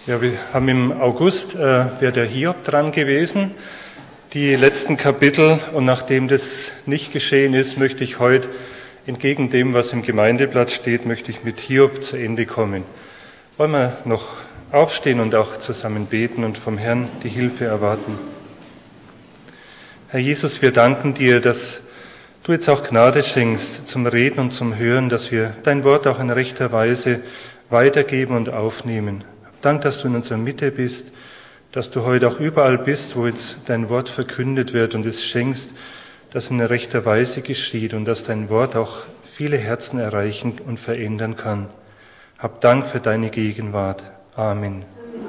Ja, wir haben im August, wäre der Hiob dran gewesen, die letzten Kapitel. Und nachdem das nicht geschehen ist, möchte ich heute, entgegen dem, was im Gemeindeblatt steht, möchte ich mit Hiob zu Ende kommen. Wollen wir noch aufstehen und auch zusammen beten und vom Herrn die Hilfe erwarten. Herr Jesus, wir danken dir, dass du jetzt auch Gnade schenkst zum Reden und zum Hören, dass wir dein Wort auch in rechter Weise weitergeben und aufnehmen. Dank, dass du in unserer Mitte bist, dass du heute auch überall bist, wo jetzt dein Wort verkündet wird und es schenkst, dass in rechter Weise geschieht und dass dein Wort auch viele Herzen erreichen und verändern kann. Hab Dank für deine Gegenwart. Amen.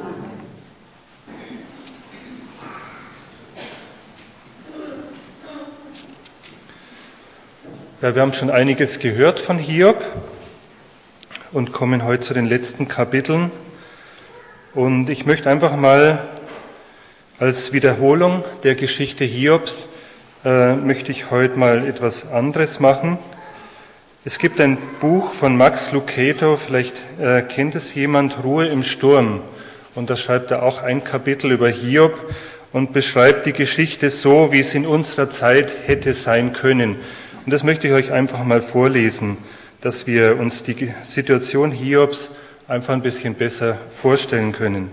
Ja, wir haben schon einiges gehört von Hiob und kommen heute zu den letzten Kapiteln. Und ich möchte einfach mal als Wiederholung der Geschichte Hiobs, möchte ich heute mal etwas anderes machen. Es gibt ein Buch von Max Lucado, vielleicht kennt es jemand, Ruhe im Sturm. Und da schreibt er auch ein Kapitel über Hiob und beschreibt die Geschichte so, wie es in unserer Zeit hätte sein können. Und das möchte ich euch einfach mal vorlesen, dass wir uns die Situation Hiobs einfach ein bisschen besser vorstellen können.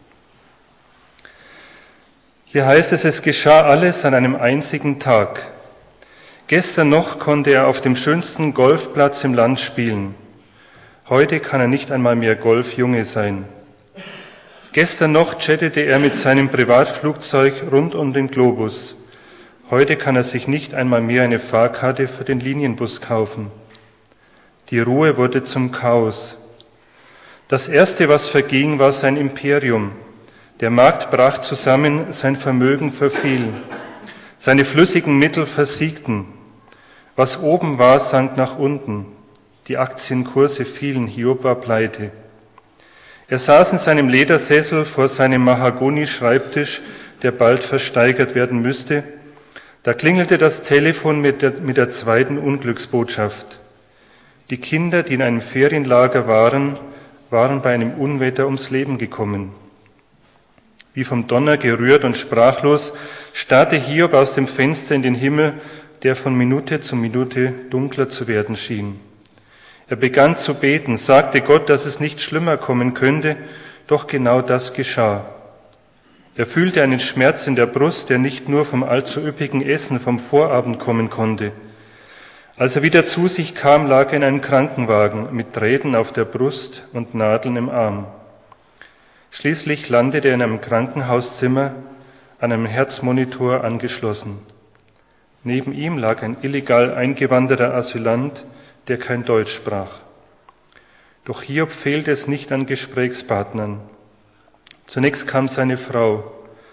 Hier heißt es, es geschah alles an einem einzigen Tag. Gestern noch konnte er auf dem schönsten Golfplatz im Land spielen. Heute kann er nicht einmal mehr Golfjunge sein. Gestern noch jettete er mit seinem Privatflugzeug rund um den Globus. Heute kann er sich nicht einmal mehr eine Fahrkarte für den Linienbus kaufen. Die Ruhe wurde zum Chaos. Das Erste, was verging, war sein Imperium. Der Markt brach zusammen, sein Vermögen verfiel. Seine flüssigen Mittel versiegten. Was oben war, sank nach unten. Die Aktienkurse fielen, Hiob war pleite. Er saß in seinem Ledersessel vor seinem Mahagoni-Schreibtisch, der bald versteigert werden müsste. Da klingelte das Telefon mit der zweiten Unglücksbotschaft. Die Kinder, die in einem Ferienlager waren bei einem Unwetter ums Leben gekommen. Wie vom Donner gerührt und sprachlos starrte Hiob aus dem Fenster in den Himmel, der von Minute zu Minute dunkler zu werden schien. Er begann zu beten, sagte Gott, dass es nicht schlimmer kommen könnte, doch genau das geschah. Er fühlte einen Schmerz in der Brust, der nicht nur vom allzu üppigen Essen vom Vorabend kommen konnte. Als er wieder zu sich kam, lag er in einem Krankenwagen mit Drähten auf der Brust und Nadeln im Arm. Schließlich landete er in einem Krankenhauszimmer, an einem Herzmonitor angeschlossen. Neben ihm lag ein illegal eingewanderter Asylant, der kein Deutsch sprach. Doch Hiob fehlte es nicht an Gesprächspartnern. Zunächst kam seine Frau.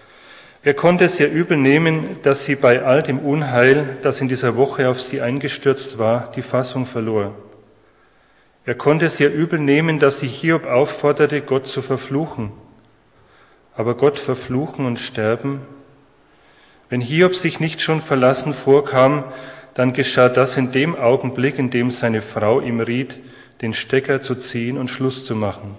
Er konnte es ihr übel nehmen, dass sie bei all dem Unheil, das in dieser Woche auf sie eingestürzt war, die Fassung verlor. Er konnte es ihr übel nehmen, dass sie Hiob aufforderte, Gott zu verfluchen. Aber Gott verfluchen und sterben? Wenn Hiob sich nicht schon verlassen vorkam, dann geschah das in dem Augenblick, in dem seine Frau ihm riet, den Stecker zu ziehen und Schluss zu machen.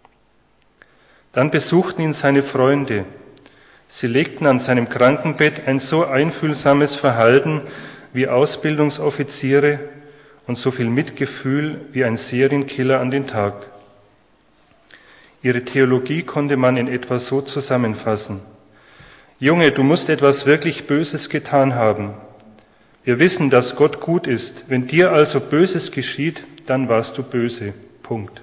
Dann besuchten ihn seine Freunde. Sie legten an seinem Krankenbett ein so einfühlsames Verhalten wie Ausbildungsoffiziere und so viel Mitgefühl wie ein Serienkiller an den Tag. Ihre Theologie konnte man in etwa so zusammenfassen. Junge, du musst etwas wirklich Böses getan haben. Wir wissen, dass Gott gut ist. Wenn dir also Böses geschieht, dann warst du böse. Punkt.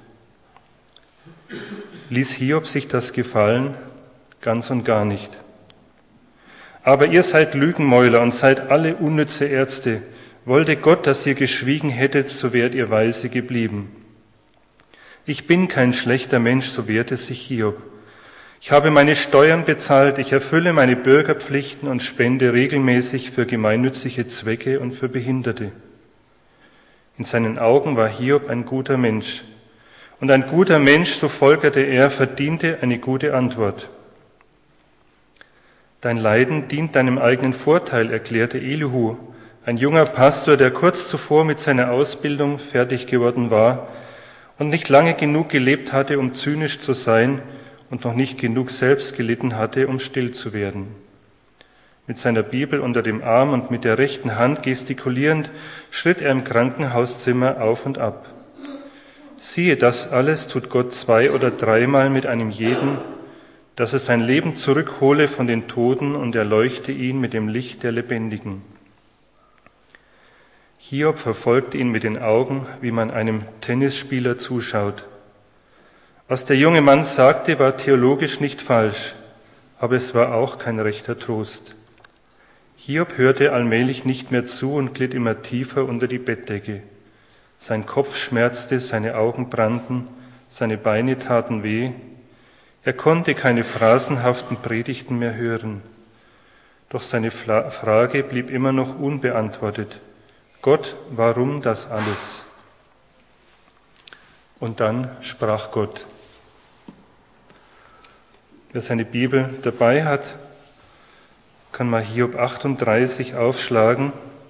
Ließ Hiob sich das gefallen? Ganz und gar nicht. Aber ihr seid Lügenmäuler und seid alle unnütze Ärzte. Wollte Gott, dass ihr geschwiegen hättet, so wärt ihr weise geblieben. Ich bin kein schlechter Mensch, so wehrte sich Hiob. Ich habe meine Steuern bezahlt, ich erfülle meine Bürgerpflichten und spende regelmäßig für gemeinnützige Zwecke und für Behinderte. In seinen Augen war Hiob ein guter Mensch. Und ein guter Mensch, so folgerte er, verdiente eine gute Antwort. Dein Leiden dient deinem eigenen Vorteil, erklärte Elihu, ein junger Pastor, der kurz zuvor mit seiner Ausbildung fertig geworden war und nicht lange genug gelebt hatte, um zynisch zu sein und noch nicht genug selbst gelitten hatte, um still zu werden. Mit seiner Bibel unter dem Arm und mit der rechten Hand gestikulierend schritt er im Krankenhauszimmer auf und ab. Siehe, das alles tut Gott 2- oder 3-mal mit einem jeden, dass er sein Leben zurückhole von den Toten und erleuchte ihn mit dem Licht der Lebendigen. Hiob verfolgte ihn mit den Augen, wie man einem Tennisspieler zuschaut. Was der junge Mann sagte, war theologisch nicht falsch, aber es war auch kein rechter Trost. Hiob hörte allmählich nicht mehr zu und glitt immer tiefer unter die Bettdecke. Sein Kopf schmerzte, seine Augen brannten, seine Beine taten weh. Er konnte keine phrasenhaften Predigten mehr hören. Doch seine Frage blieb immer noch unbeantwortet. Gott, warum das alles? Und dann sprach Gott. Wer seine Bibel dabei hat, kann mal Hiob 38 aufschlagen.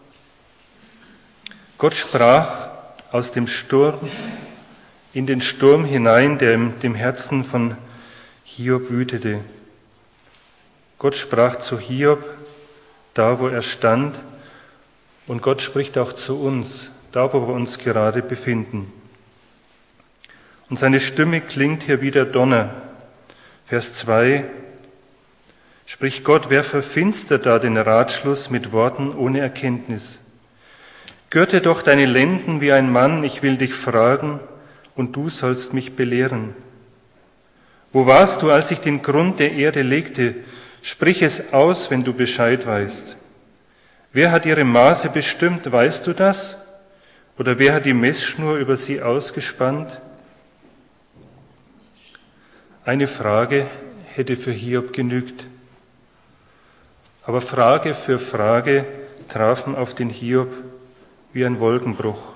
Gott sprach aus dem Sturm in den Sturm hinein, der in dem Herzen von Hiob wütete. Gott sprach zu Hiob, da wo er stand, und Gott spricht auch zu uns, da wo wir uns gerade befinden. Und seine Stimme klingt hier wie der Donner. Vers 2, spricht Gott, wer verfinstert da den Ratschluss mit Worten ohne Erkenntnis? Gürte doch deine Lenden wie ein Mann, ich will dich fragen, und du sollst mich belehren. Wo warst du, als ich den Grund der Erde legte? Sprich es aus, wenn du Bescheid weißt. Wer hat ihre Maße bestimmt, weißt du das? Oder wer hat die Messschnur über sie ausgespannt? Eine Frage hätte für Hiob genügt. Aber Frage für Frage trafen auf den Hiob wie ein Wolkenbruch.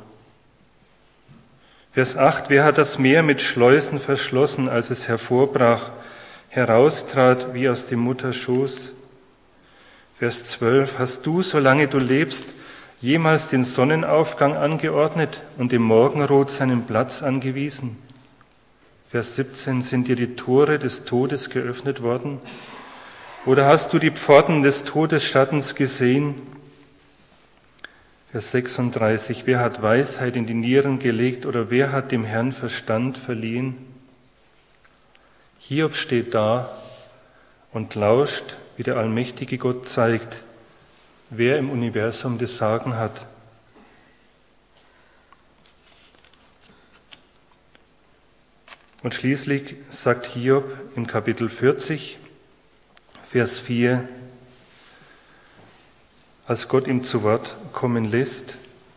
Vers 8, wer hat das Meer mit Schleusen verschlossen, als es hervorbrach, heraustrat wie aus dem Mutterschoß? Vers 12, hast du, solange du lebst, jemals den Sonnenaufgang angeordnet und dem Morgenrot seinen Platz angewiesen? Vers 17, sind dir die Tore des Todes geöffnet worden? Oder hast du die Pforten des Todesschattens gesehen? Vers 36, wer hat Weisheit in die Nieren gelegt oder wer hat dem Herrn Verstand verliehen? Hiob steht da und lauscht, wie der allmächtige Gott zeigt, wer im Universum das Sagen hat. Und schließlich sagt Hiob im Kapitel 40, Vers 4, als Gott ihm zu Wort kommen lässt,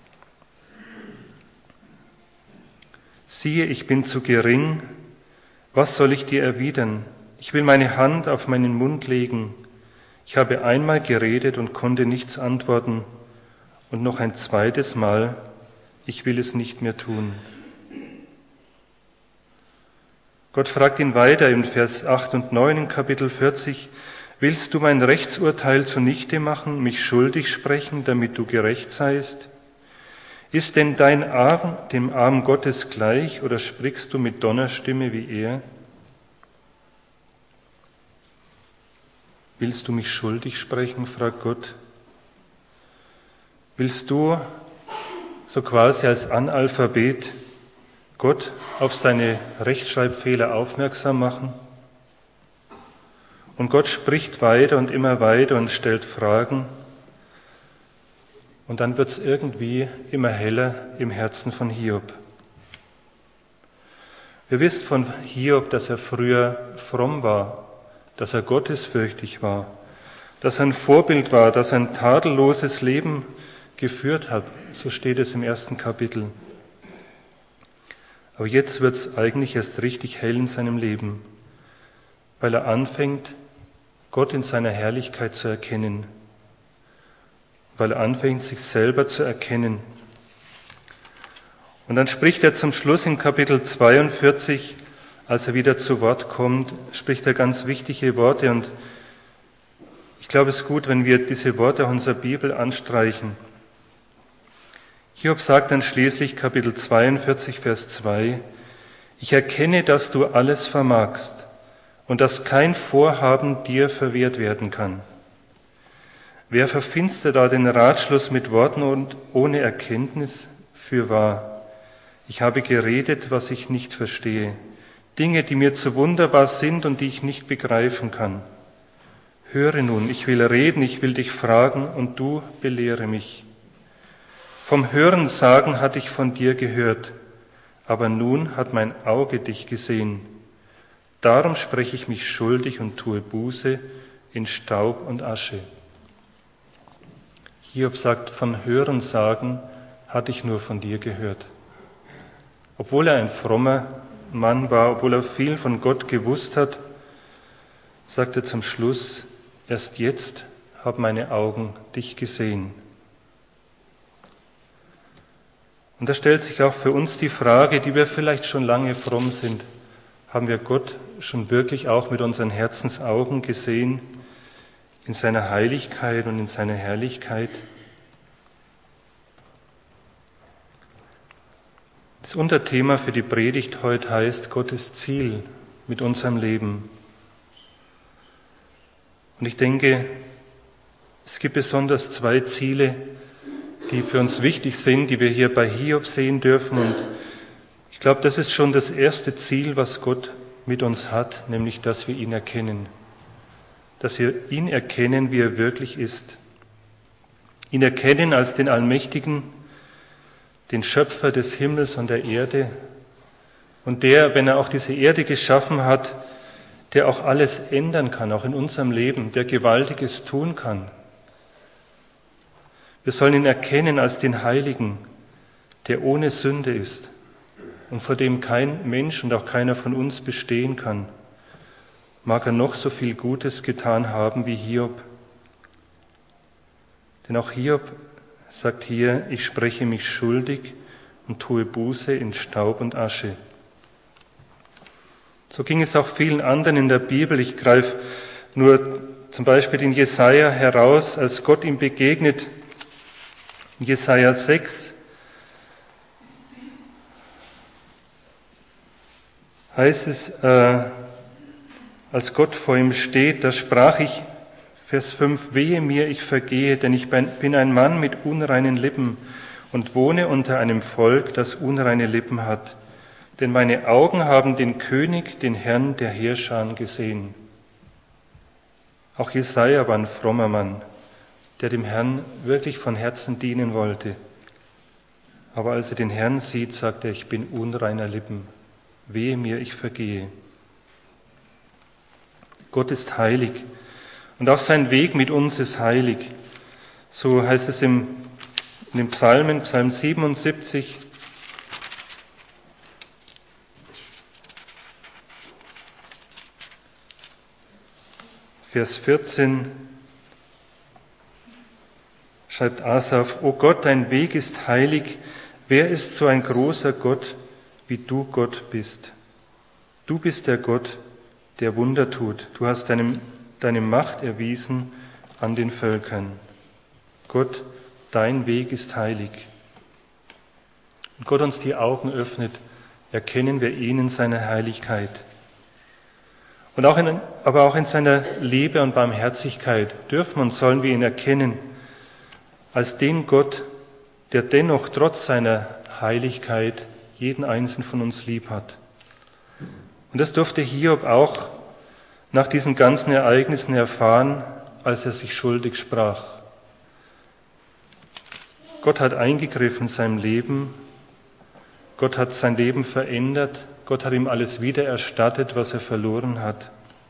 siehe, ich bin zu gering, was soll ich dir erwidern? Ich will meine Hand auf meinen Mund legen. Ich habe einmal geredet und konnte nichts antworten und noch ein zweites Mal, ich will es nicht mehr tun. Gott fragt ihn weiter in Vers 8 und 9 in Kapitel 40, willst du mein Rechtsurteil zunichte machen, mich schuldig sprechen, damit du gerecht seist? Ist denn dein Arm dem Arm Gottes gleich oder sprichst du mit Donnerstimme wie er? Willst du mich schuldig sprechen, fragt Gott. Willst du so quasi als Analphabet Gott auf seine Rechtschreibfehler aufmerksam machen? Und Gott spricht weiter und immer weiter und stellt Fragen. Und dann wird es irgendwie immer heller im Herzen von Hiob. Wir wissen von Hiob, dass er früher fromm war, dass er gottesfürchtig war, dass er ein Vorbild war, dass er ein tadelloses Leben geführt hat. So steht es im 1. Kapitel. Aber jetzt wird es eigentlich erst richtig hell in seinem Leben, weil er anfängt, Gott in seiner Herrlichkeit zu erkennen, weil er anfängt, sich selber zu erkennen. Und dann spricht er zum Schluss in Kapitel 42, als er wieder zu Wort kommt, spricht er ganz wichtige Worte. Und ich glaube, es ist gut, wenn wir diese Worte unserer Bibel anstreichen. Hiob sagt dann schließlich, Kapitel 42, Vers 2, ich erkenne, dass du alles vermagst und dass kein Vorhaben dir verwehrt werden kann. Wer verfinstert da den Ratschluss mit Worten und ohne Erkenntnis? Fürwahr, ich habe geredet, was ich nicht verstehe, Dinge, die mir zu wunderbar sind und die ich nicht begreifen kann. Höre nun, ich will reden, ich will dich fragen und du belehre mich. Vom Hörensagen hatte ich von dir gehört, aber nun hat mein Auge dich gesehen. Darum spreche ich mich schuldig und tue Buße in Staub und Asche. Hiob sagt, von Hörensagen hatte ich nur von dir gehört. Obwohl er ein frommer Mann war, obwohl er viel von Gott gewusst hat, sagt er zum Schluss, erst jetzt haben meine Augen dich gesehen. Und da stellt sich auch für uns die Frage, die wir vielleicht schon lange fromm sind, haben wir Gott schon wirklich auch mit unseren Herzensaugen gesehen, in seiner Heiligkeit und in seiner Herrlichkeit? Das Unterthema für die Predigt heute heißt Gottes Ziel mit unserem Leben. Und ich denke, es gibt besonders zwei Ziele, die für uns wichtig sind, die wir hier bei Hiob sehen dürfen. Und ich glaube, das ist schon das erste Ziel, was Gott mit uns hat, nämlich, dass wir ihn erkennen. Dass wir ihn erkennen, wie er wirklich ist. Ihn erkennen als den Allmächtigen, den Schöpfer des Himmels und der Erde und der, wenn er auch diese Erde geschaffen hat, der auch alles ändern kann, auch in unserem Leben, der Gewaltiges tun kann. Wir sollen ihn erkennen als den Heiligen, der ohne Sünde ist und vor dem kein Mensch und auch keiner von uns bestehen kann. Mag er noch so viel Gutes getan haben wie Hiob. Denn auch Hiob sagt hier, ich spreche mich schuldig und tue Buße in Staub und Asche. So ging es auch vielen anderen in der Bibel. Ich greife nur zum Beispiel den Jesaja heraus, als Gott ihm begegnet. In Jesaja 6 heißt es, als Gott vor ihm steht, da sprach ich, Vers 5, wehe mir, ich vergehe, denn ich bin ein Mann mit unreinen Lippen und wohne unter einem Volk, das unreine Lippen hat. Denn meine Augen haben den König, den Herrn der Heerscharen gesehen. Auch Jesaja war ein frommer Mann, der dem Herrn wirklich von Herzen dienen wollte. Aber als er den Herrn sieht, sagt er, ich bin unreiner Lippen. Wehe mir, ich vergehe. Gott ist heilig. Und auch sein Weg mit uns ist heilig. So heißt es in den Psalmen, Psalm 77, Vers 14, schreibt Asaf, O Gott, dein Weg ist heilig. Wer ist so ein großer Gott, wie du Gott bist? Du bist der Gott, der Wunder tut. Du hast deine Macht erwiesen an den Völkern. Gott, dein Weg ist heilig. Und Gott uns die Augen öffnet, erkennen wir ihn in seiner Heiligkeit. Und aber auch in seiner Liebe und Barmherzigkeit dürfen und sollen wir ihn erkennen als den Gott, der dennoch trotz seiner Heiligkeit jeden einzelnen von uns lieb hat. Und das durfte Hiob auch nach diesen ganzen Ereignissen erfahren, als er sich schuldig sprach. Gott hat eingegriffen in seinem Leben, Gott hat sein Leben verändert, Gott hat ihm alles wiedererstattet, was er verloren hat.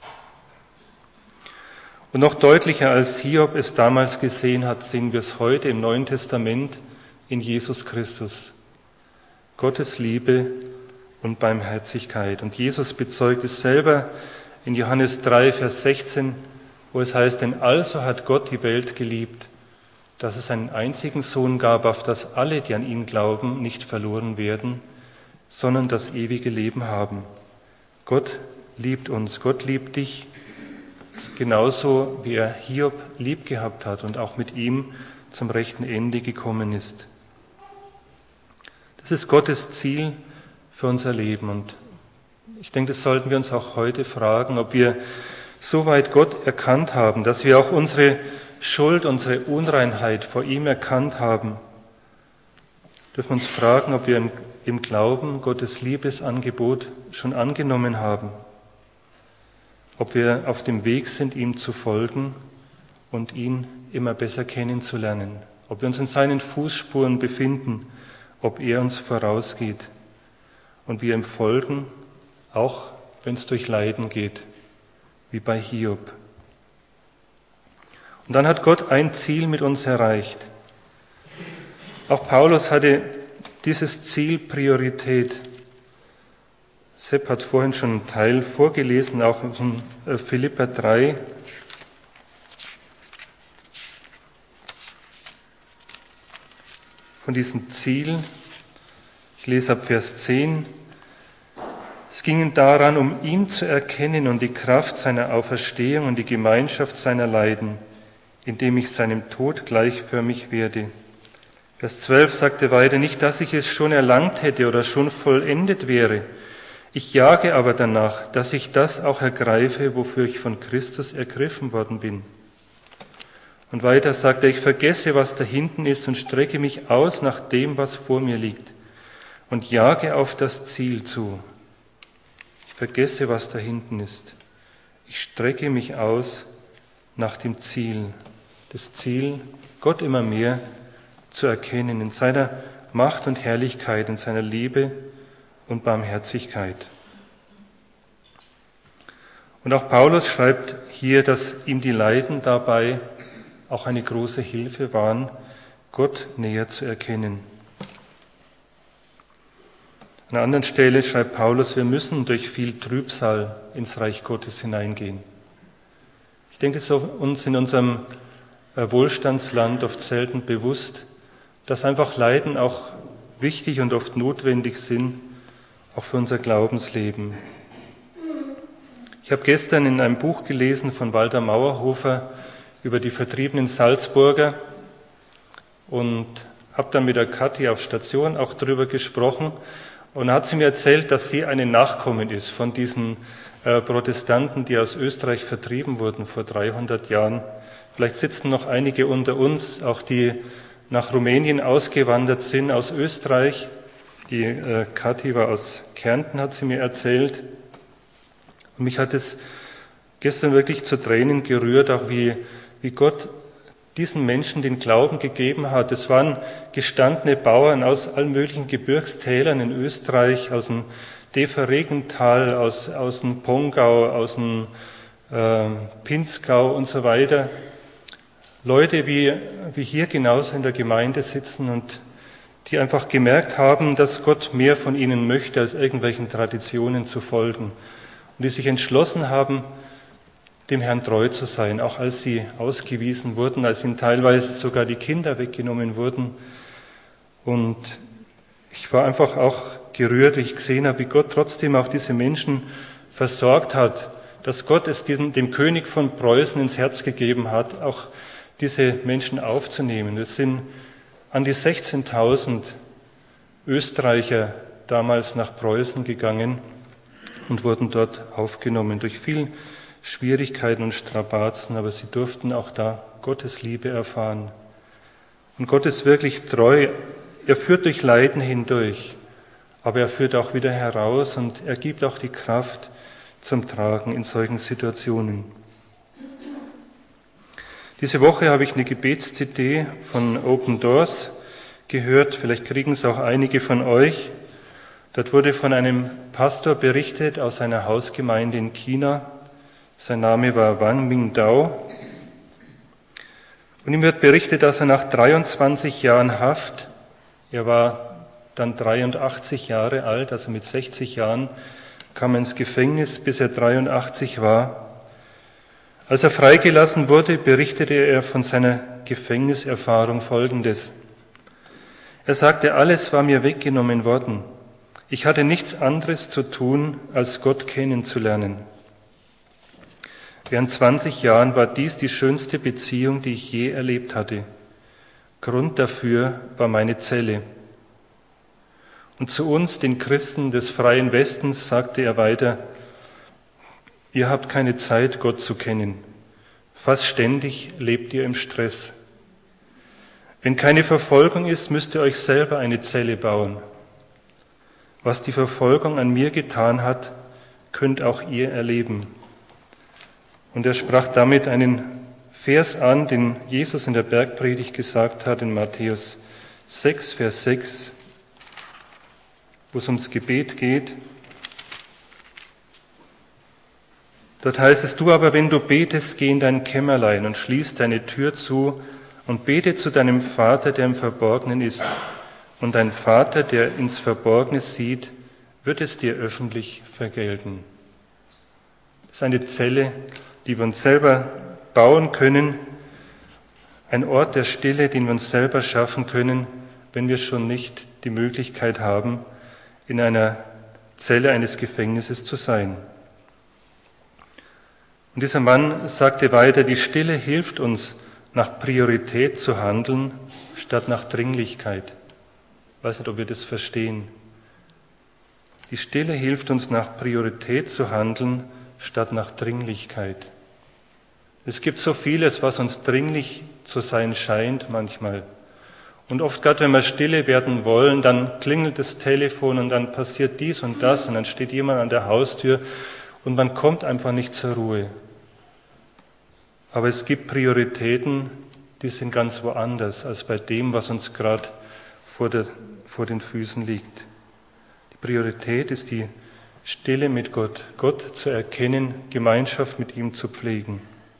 Und noch deutlicher als Hiob es damals gesehen hat, sehen wir es heute im Neuen Testament in Jesus Christus. Gottes Liebe und Barmherzigkeit. Und Jesus bezeugt es selber in Johannes 3, Vers 16, wo es heißt, denn also hat Gott die Welt geliebt, dass es einen einzigen Sohn gab, auf dass alle, die an ihn glauben, nicht verloren werden, sondern das ewige Leben haben. Gott liebt uns, Gott liebt dich, genauso wie er Hiob lieb gehabt hat und auch mit ihm zum rechten Ende gekommen ist. Das ist Gottes Ziel für unser Leben. Und Ich denke, das sollten wir uns auch heute fragen, ob wir so weit Gott erkannt haben, dass wir auch unsere Schuld, unsere Unreinheit vor ihm erkannt haben. Wir dürfen uns fragen, ob wir im Glauben Gottes Liebesangebot schon angenommen haben, ob wir auf dem Weg sind, ihm zu folgen und ihn immer besser kennenzulernen, ob wir uns in seinen Fußspuren befinden, ob er uns vorausgeht und wir ihm folgen, auch wenn es durch Leiden geht, wie bei Hiob. Und dann hat Gott ein Ziel mit uns erreicht. Auch Paulus hatte dieses Ziel Priorität. Sepp hat vorhin schon einen Teil vorgelesen, auch in Philipper 3. Von diesem Ziel, ich lese ab Vers 10, es ging ihm daran, um ihn zu erkennen und die Kraft seiner Auferstehung und die Gemeinschaft seiner Leiden, indem ich seinem Tod gleichförmig werde. Vers 12 sagte weiter, nicht, dass ich es schon erlangt hätte oder schon vollendet wäre. Ich jage aber danach, dass ich das auch ergreife, wofür ich von Christus ergriffen worden bin. Und weiter sagt er, ich vergesse, was da hinten ist und strecke mich aus nach dem, was vor mir liegt und jage auf das Ziel zu. Ich vergesse, was da hinten ist. Ich strecke mich aus nach dem Ziel. Das Ziel, Gott immer mehr zu erkennen in seiner Macht und Herrlichkeit, in seiner Liebe und Barmherzigkeit. Und auch Paulus schreibt hier, dass ihm die Leiden dabei auch eine große Hilfe waren, Gott näher zu erkennen. An einer anderen Stelle schreibt Paulus, wir müssen durch viel Trübsal ins Reich Gottes hineingehen. Ich denke, es ist uns in unserem Wohlstandsland oft selten bewusst, dass einfach Leiden auch wichtig und oft notwendig sind, auch für unser Glaubensleben. Ich habe gestern in einem Buch gelesen von Walter Mauerhofer über die vertriebenen Salzburger und habe dann mit der Kathi auf Station auch darüber gesprochen und hat sie mir erzählt, dass sie eine Nachkommen ist von diesen Protestanten, die aus Österreich vertrieben wurden vor 300 Jahren. Vielleicht sitzen noch einige unter uns, auch die nach Rumänien ausgewandert sind aus Österreich. Die Kathi war aus Kärnten, hat sie mir erzählt. Und mich hat es gestern wirklich zu Tränen gerührt, auch wie Gott diesen Menschen den Glauben gegeben hat. Es waren gestandene Bauern aus allen möglichen Gebirgstälern in Österreich, aus dem Dever-Regental, aus dem Pongau, aus dem Pinzgau und so weiter. Leute, wie hier genauso in der Gemeinde sitzen und die einfach gemerkt haben, dass Gott mehr von ihnen möchte, als irgendwelchen Traditionen zu folgen. Und die sich entschlossen haben, dem Herrn treu zu sein, auch als sie ausgewiesen wurden, als ihnen teilweise sogar die Kinder weggenommen wurden. Und ich war einfach auch gerührt, ich gesehen habe, wie Gott trotzdem auch diese Menschen versorgt hat, dass Gott es dem König von Preußen ins Herz gegeben hat, auch diese Menschen aufzunehmen. Es sind an die 16.000 Österreicher damals nach Preußen gegangen und wurden dort aufgenommen durch viele Schwierigkeiten und Strapazen, aber sie durften auch da Gottes Liebe erfahren. Und Gott ist wirklich treu. Er führt durch Leiden hindurch, aber er führt auch wieder heraus und er gibt auch die Kraft zum Tragen in solchen Situationen. Diese Woche habe ich eine Gebets-CD von Open Doors gehört, vielleicht kriegen es auch einige von euch. Dort wurde von einem Pastor berichtet aus einer Hausgemeinde in China. Sein Name war Wang Mingdao. Und ihm wird berichtet, dass er nach 23 Jahren Haft, er war dann 83 Jahre alt, also mit 60 Jahren kam er ins Gefängnis, bis er 83 war. Als er freigelassen wurde, berichtete er von seiner Gefängniserfahrung Folgendes. Er sagte, alles war mir weggenommen worden. Ich hatte nichts anderes zu tun, als Gott kennenzulernen. Während 20 Jahren war dies die schönste Beziehung, die ich je erlebt hatte. Grund dafür war meine Zelle. Und zu uns, den Christen des freien Westens, sagte er weiter: Ihr habt keine Zeit, Gott zu kennen. Fast ständig lebt ihr im Stress. Wenn keine Verfolgung ist, müsst ihr euch selber eine Zelle bauen. Was die Verfolgung an mir getan hat, könnt auch ihr erleben. Und er sprach damit einen Vers an, den Jesus in der Bergpredigt gesagt hat, in Matthäus 6, Vers 6, wo es ums Gebet geht. Dort heißt es: Du aber, wenn du betest, geh in dein Kämmerlein und schließ deine Tür zu und bete zu deinem Vater, der im Verborgenen ist. Und dein Vater, der ins Verborgene sieht, wird es dir öffentlich vergelten. Das ist eine Zelle, die wir uns selber bauen können, ein Ort der Stille, den wir uns selber schaffen können, wenn wir schon nicht die Möglichkeit haben, in einer Zelle eines Gefängnisses zu sein. Und dieser Mann sagte weiter: Die Stille hilft uns, nach Priorität zu handeln, statt nach Dringlichkeit. Ich weiß nicht, ob wir das verstehen. Die Stille hilft uns, nach Priorität zu handeln, statt nach Dringlichkeit. Es gibt so vieles, was uns dringlich zu sein scheint manchmal. Und oft, gerade wenn wir stille werden wollen, dann klingelt das Telefon und dann passiert dies und das und dann steht jemand an der Haustür und man kommt einfach nicht zur Ruhe. Aber es gibt Prioritäten, die sind ganz woanders als bei dem, was uns gerade vor den Füßen liegt. Die Priorität ist die Stille mit Gott, Gott zu erkennen, Gemeinschaft mit ihm zu pflegen.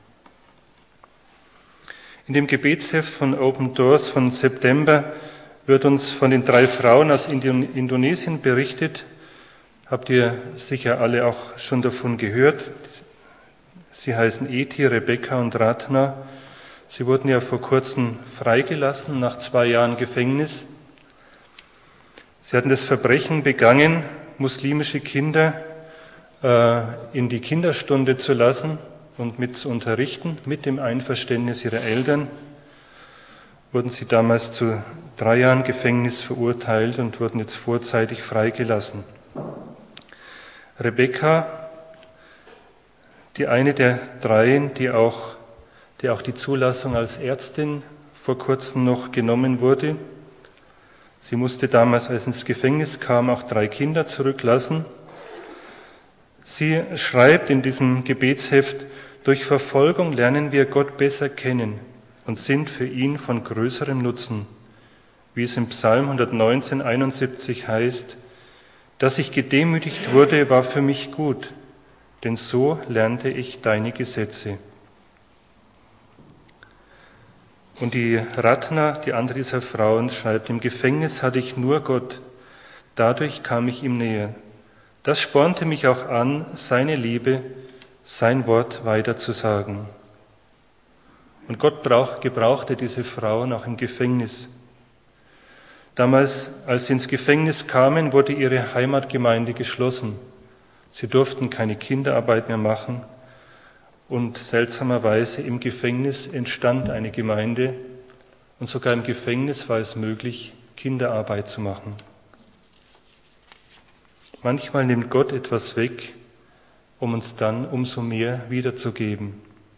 In dem Gebetsheft von Open Doors von September wird uns von den 3 Frauen aus Indonesien berichtet. Habt ihr sicher alle auch schon davon gehört. Sie heißen Eti, Rebecca und Ratna. Sie wurden ja vor kurzem freigelassen nach 2 Jahren Gefängnis. Sie hatten das Verbrechen begangen, muslimische Kinder in die Kinderstunde zu lassen und mit zu unterrichten, mit dem Einverständnis ihrer Eltern. Wurden sie damals zu 3 Jahren Gefängnis verurteilt und wurden jetzt vorzeitig freigelassen. Rebecca, die eine der 3, die auch die Zulassung als Ärztin vor kurzem noch genommen wurde. Sie musste damals, als sie ins Gefängnis kam, auch 3 Kinder zurücklassen. Sie schreibt in diesem Gebetsheft: Durch Verfolgung lernen wir Gott besser kennen und sind für ihn von größerem Nutzen. Wie es im Psalm 119, 71 heißt: Dass ich gedemütigt wurde, war für mich gut, denn so lernte ich deine Gesetze. Und die Ratna, die andere dieser Frauen, schreibt: Im Gefängnis hatte ich nur Gott, dadurch kam ich ihm näher. Das spornte mich auch an, seine Liebe, sein Wort weiterzusagen. Und Gott gebrauchte diese Frauen auch im Gefängnis. Damals, als sie ins Gefängnis kamen, wurde ihre Heimatgemeinde geschlossen. Sie durften keine Kinderarbeit mehr machen. Und seltsamerweise im Gefängnis entstand eine Gemeinde. Und sogar im Gefängnis war es möglich, Kinderarbeit zu machen. Manchmal nimmt Gott etwas weg, um uns dann umso mehr wiederzugeben.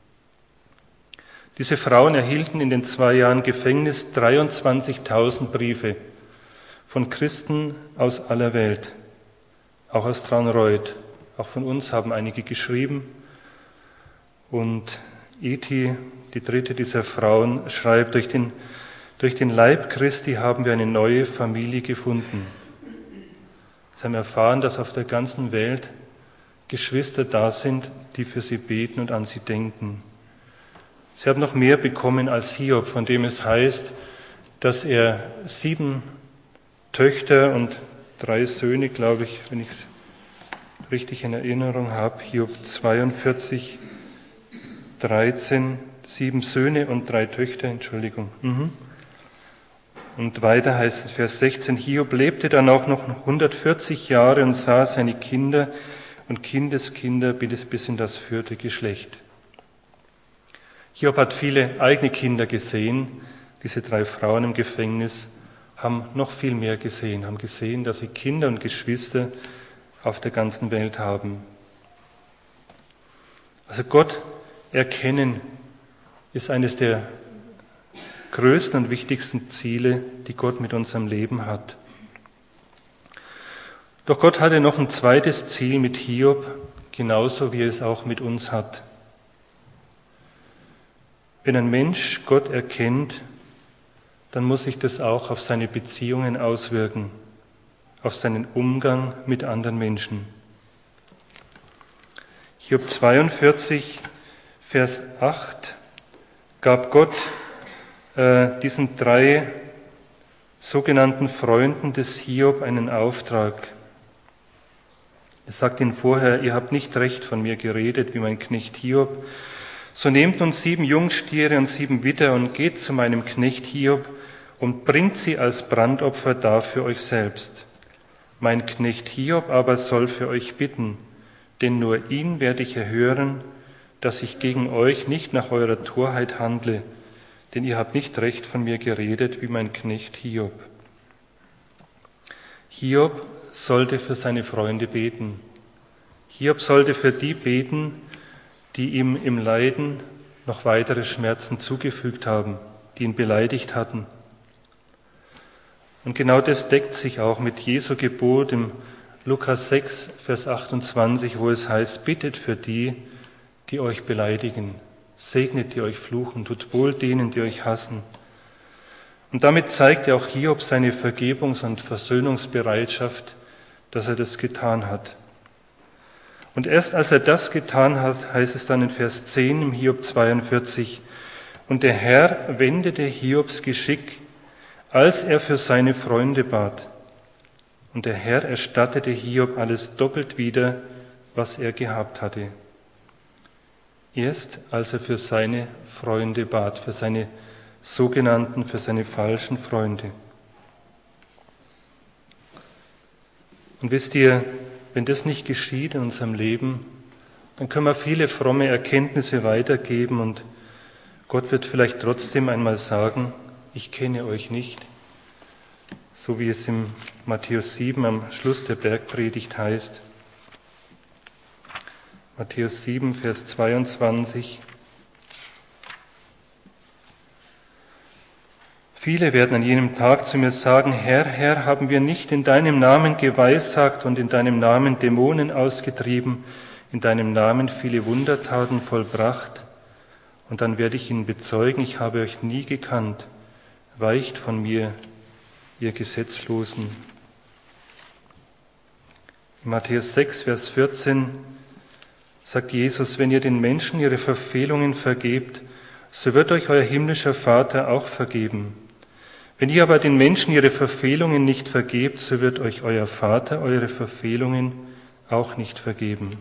Diese Frauen erhielten in den 2 Jahren Gefängnis 23.000 Briefe von Christen aus aller Welt, auch aus Traunreut. Auch von uns haben einige geschrieben. Und Eti, die 3. dieser Frauen, schreibt: Durch den Leib Christi haben wir eine neue Familie gefunden. Sie haben erfahren, dass auf der ganzen Welt Geschwister da sind, die für sie beten und an sie denken. Sie haben noch mehr bekommen als Hiob, von dem es heißt, dass er 7 Töchter und 3 Söhne, glaube ich, wenn ich es richtig in Erinnerung habe, Hiob 42, 13, 7 Söhne und 3 Töchter, Entschuldigung. Und weiter heißt es, Vers 16, Hiob lebte dann auch noch 140 Jahre und sah seine Kinder und Kindeskinder bis in das 4. Geschlecht. Hiob hat viele eigene Kinder gesehen, diese 3 Frauen im Gefängnis, haben noch viel mehr gesehen, haben gesehen, dass sie Kinder und Geschwister auf der ganzen Welt haben. Also Gott erkennen ist eines der größten und wichtigsten Ziele, die Gott mit unserem Leben hat. Doch Gott hatte noch ein zweites Ziel mit Hiob, genauso wie er es auch mit uns hat. Wenn ein Mensch Gott erkennt, dann muss sich das auch auf seine Beziehungen auswirken, auf seinen Umgang mit anderen Menschen. Hiob 42, Vers 8 gab Gott diesen 3 sogenannten Freunden des Hiob einen Auftrag. Er sagt ihnen vorher, ihr habt nicht recht von mir geredet, wie mein Knecht Hiob. So nehmt nun 7 Jungstiere und 7 Widder und geht zu meinem Knecht Hiob und bringt sie als Brandopfer dar für euch selbst. Mein Knecht Hiob aber soll für euch bitten, denn nur ihn werde ich erhören, dass ich gegen euch nicht nach eurer Torheit handle, denn ihr habt nicht recht von mir geredet, wie mein Knecht Hiob. Hiob sollte für seine Freunde beten. Hiob sollte für die beten, die ihm im Leiden noch weitere Schmerzen zugefügt haben, die ihn beleidigt hatten. Und genau das deckt sich auch mit Jesu Gebot im Lukas 6, Vers 28, wo es heißt, bittet für die, die euch beleidigen, segnet die euch fluchen, tut wohl denen, die euch hassen. Und damit zeigt auch Hiob seine Vergebungs- und Versöhnungsbereitschaft, dass er das getan hat. Und erst als er das getan hat, heißt es dann in Vers 10 im Hiob 42, und der Herr wendete Hiobs Geschick, als er für seine Freunde bat. Und der Herr erstattete Hiob alles doppelt wieder, was er gehabt hatte. Erst als er für seine Freunde bat, für seine sogenannten, für seine falschen Freunde. Und wisst ihr, wenn das nicht geschieht in unserem Leben, dann können wir viele fromme Erkenntnisse weitergeben und Gott wird vielleicht trotzdem einmal sagen, ich kenne euch nicht, so wie es im Matthäus 7 am Schluss der Bergpredigt heißt. Matthäus 7, Vers 22. Viele werden an jenem Tag zu mir sagen, Herr, Herr, haben wir nicht in deinem Namen geweissagt und in deinem Namen Dämonen ausgetrieben, in deinem Namen viele Wundertaten vollbracht? Und dann werde ich ihnen bezeugen, ich habe euch nie gekannt, weicht von mir, ihr Gesetzlosen. In Matthäus 6, Vers 14 sagt Jesus, wenn ihr den Menschen ihre Verfehlungen vergebt, so wird euch euer himmlischer Vater auch vergeben. Wenn ihr aber den Menschen ihre Verfehlungen nicht vergebt, so wird euch euer Vater eure Verfehlungen auch nicht vergeben.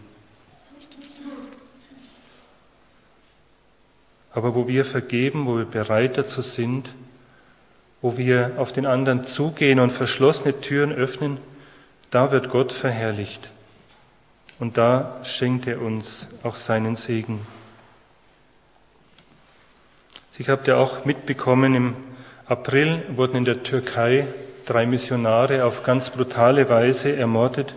Aber wo wir vergeben, wo wir bereit dazu sind, wo wir auf den anderen zugehen und verschlossene Türen öffnen, da wird Gott verherrlicht. Und da schenkt er uns auch seinen Segen. Ich habe ja auch mitbekommen, im April wurden in der Türkei 3 Missionare auf ganz brutale Weise ermordet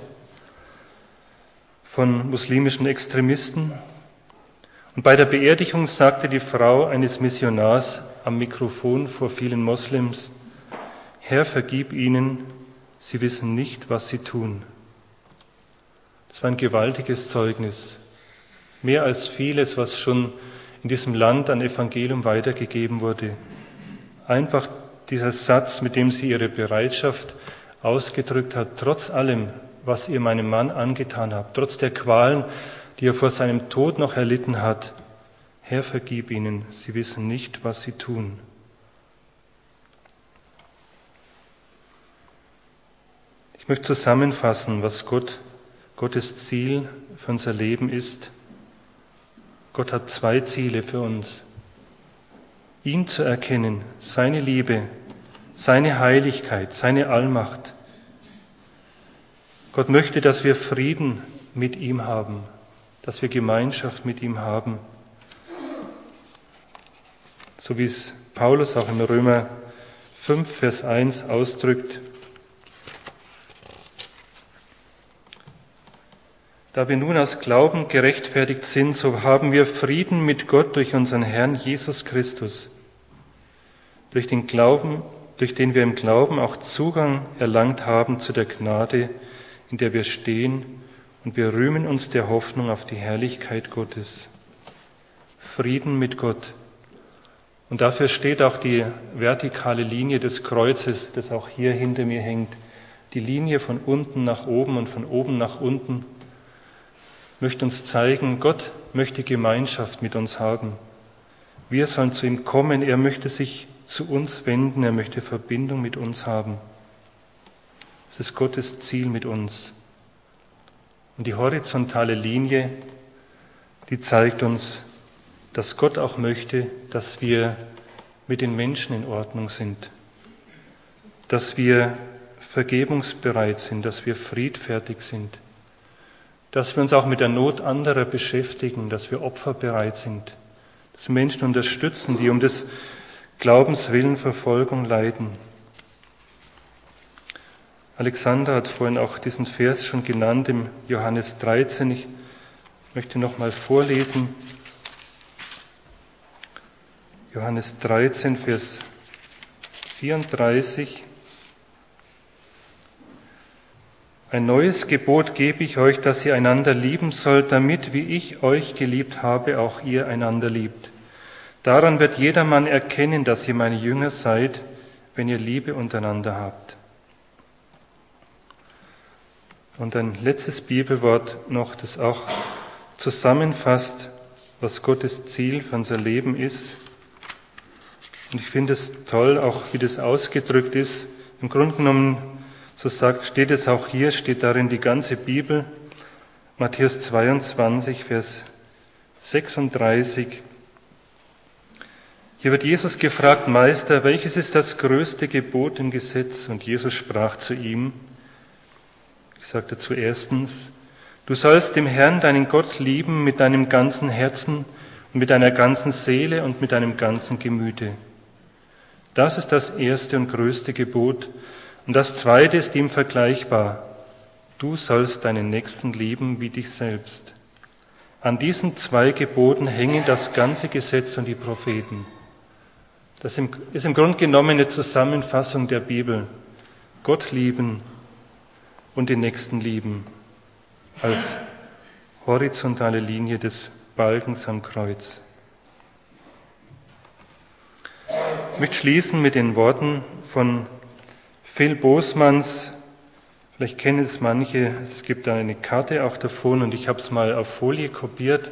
von muslimischen Extremisten. Und bei der Beerdigung sagte die Frau eines Missionars am Mikrofon vor vielen Moslems, Herr, vergib ihnen, sie wissen nicht, was sie tun. Das war ein gewaltiges Zeugnis, mehr als vieles, was schon in diesem Land an Evangelium weitergegeben wurde. Einfach dieser Satz, mit dem sie ihre Bereitschaft ausgedrückt hat, trotz allem, was ihr meinem Mann angetan habt, trotz der Qualen, die er vor seinem Tod noch erlitten hat. Herr, vergib ihnen, sie wissen nicht, was sie tun. Ich möchte zusammenfassen, was Gottes Ziel für unser Leben ist. Gott hat 2 Ziele für uns. Ihn zu erkennen, seine Liebe, seine Heiligkeit, seine Allmacht. Gott möchte, dass wir Frieden mit ihm haben, dass wir Gemeinschaft mit ihm haben. So wie es Paulus auch im Römer 5, Vers 1 ausdrückt: Da wir nun aus Glauben gerechtfertigt sind, so haben wir Frieden mit Gott durch unseren Herrn Jesus Christus, durch den wir im Glauben auch Zugang erlangt haben zu der Gnade, in der wir stehen, und wir rühmen uns der Hoffnung auf die Herrlichkeit Gottes. Frieden mit Gott. Und dafür steht auch die vertikale Linie des Kreuzes, das auch hier hinter mir hängt. Die Linie von unten nach oben und von oben nach unten möchte uns zeigen, Gott möchte Gemeinschaft mit uns haben. Wir sollen zu ihm kommen, er möchte sich zu uns wenden, er möchte Verbindung mit uns haben. Das ist Gottes Ziel mit uns. Und die horizontale Linie, die zeigt uns, dass Gott auch möchte, dass wir mit den Menschen in Ordnung sind, dass wir vergebungsbereit sind, dass wir friedfertig sind, dass wir uns auch mit der Not anderer beschäftigen, dass wir opferbereit sind, dass wir Menschen unterstützen, die um des Glaubens willen Verfolgung leiden. Alexander hat vorhin auch diesen Vers schon genannt im Johannes 13. Ich möchte noch mal vorlesen. Johannes 13, Vers 34. Ein neues Gebot gebe ich euch, dass ihr einander lieben sollt, damit, wie ich euch geliebt habe, auch ihr einander liebt. Daran wird jedermann erkennen, dass ihr meine Jünger seid, wenn ihr Liebe untereinander habt. Und ein letztes Bibelwort noch, das auch zusammenfasst, was Gottes Ziel für unser Leben ist. Und ich finde es toll, auch wie das ausgedrückt ist. Im Grunde genommen, so steht es auch hier, steht darin die ganze Bibel. Matthäus 22, Vers 36. Hier wird Jesus gefragt: Meister, welches ist das größte Gebot im Gesetz? Und Jesus sprach zu ihm, ich sagte dazu erstens: Du sollst den Herrn, deinen Gott, lieben mit deinem ganzen Herzen und mit deiner ganzen Seele und mit deinem ganzen Gemüte. Das ist das erste und größte Gebot. Und das zweite ist ihm vergleichbar. Du sollst deinen Nächsten lieben wie dich selbst. An diesen 2 Geboten hängen das ganze Gesetz und die Propheten. Das ist im Grunde genommen eine Zusammenfassung der Bibel. Gott lieben und den Nächsten lieben als horizontale Linie des Balkens am Kreuz. Ich möchte schließen mit den Worten von Phil Bosmans. Vielleicht kennen es manche, es gibt da eine Karte auch davon und ich habe es mal auf Folie kopiert.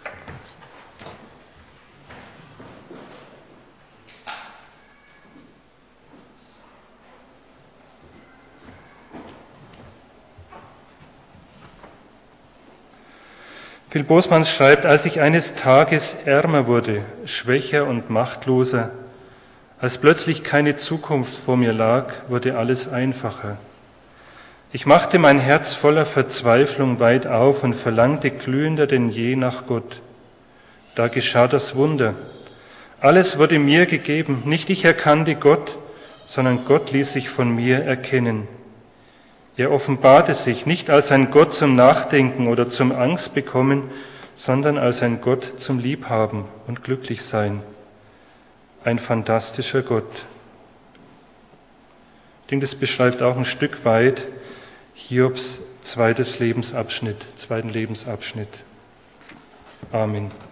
Phil Bosmans schreibt: Als ich eines Tages ärmer wurde, schwächer und machtloser, als plötzlich keine Zukunft vor mir lag, wurde alles einfacher. Ich machte mein Herz voller Verzweiflung weit auf und verlangte glühender denn je nach Gott. Da geschah das Wunder. Alles wurde mir gegeben, nicht ich erkannte Gott, sondern Gott ließ sich von mir erkennen. Er offenbarte sich nicht als ein Gott zum Nachdenken oder zum Angst bekommen, sondern als ein Gott zum Liebhaben und Glücklichsein. Ein fantastischer Gott. Ich denke, das beschreibt auch ein Stück weit Hiobs zweiten Lebensabschnitt. Amen.